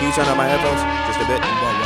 you turn on my headphones just a bit?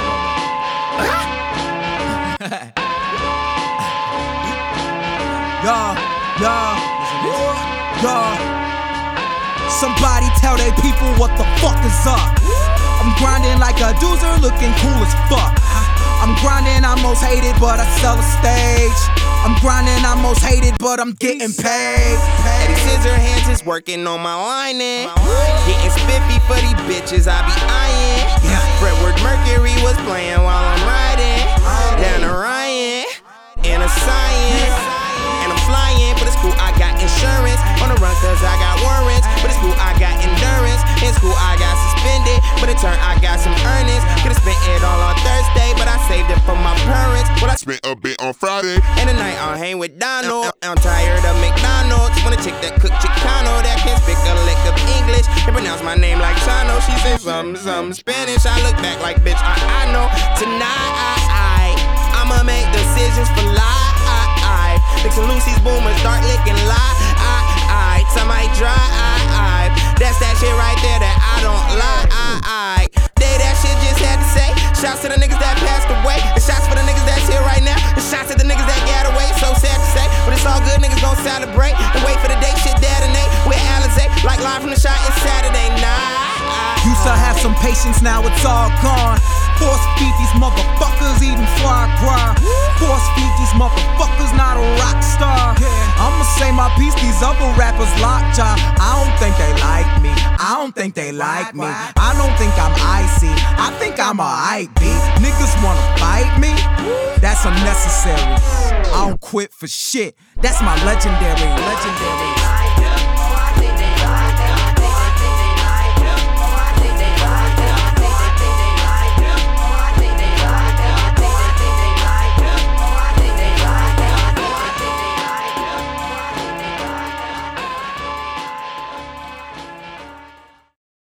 Somebody tell they people what the fuck is up. I'm grinding like a doozer, looking cool as fuck. I'm grinding, I'm most hated, but I sell a stage. I'm grinding, I'm most hated, but I'm getting paid. Eddie Scissorhands is working on my lining. Getting spiffy for these bitches I be eyeing. Fredward Mercury was playing while I'm riding down to Ryan in a science. And I'm flying, but it's cool, I got insurance. On the run cause I got warrants, but it's cool, I got endurance. In school I got suspended, but in turn I got some earnings. Could've spent it all on Thursday, but I saved it for my parents. Well, I spent a bit on Friday, and tonight I'll hang with Donald. I'm tired of McDonald's. Want a chick that cook Chicano, that can speak a lick of English and pronounce my name like Chano. She said some Spanish. I look back like, bitch, I know. Tonight I'ma make decisions for life. Fixin' Lucy's boomers, dark licking lie. Somebody drive. That's that shit right there that I don't lie. They that shit just had to say. Shouts to the niggas that passed away. And shots for the niggas that's here right now. And shots at the niggas that got away. So sad to say, but it's all good. Niggas gon' celebrate and wait for the day shit detonate. With Alizé, like live from the shot. It's Saturday night. Used to have some patience, now it's all gone. Force feed these motherfuckers, eating foie gras. Force feed these motherfuckers, not a rock star. I'ma say my piece, these other rappers lockjaw. I don't think they like me, I don't think they like me. I don't think I'm icy, I think I'm a hype beat. Niggas wanna fight me? That's unnecessary. I don't quit for shit, that's my legendary.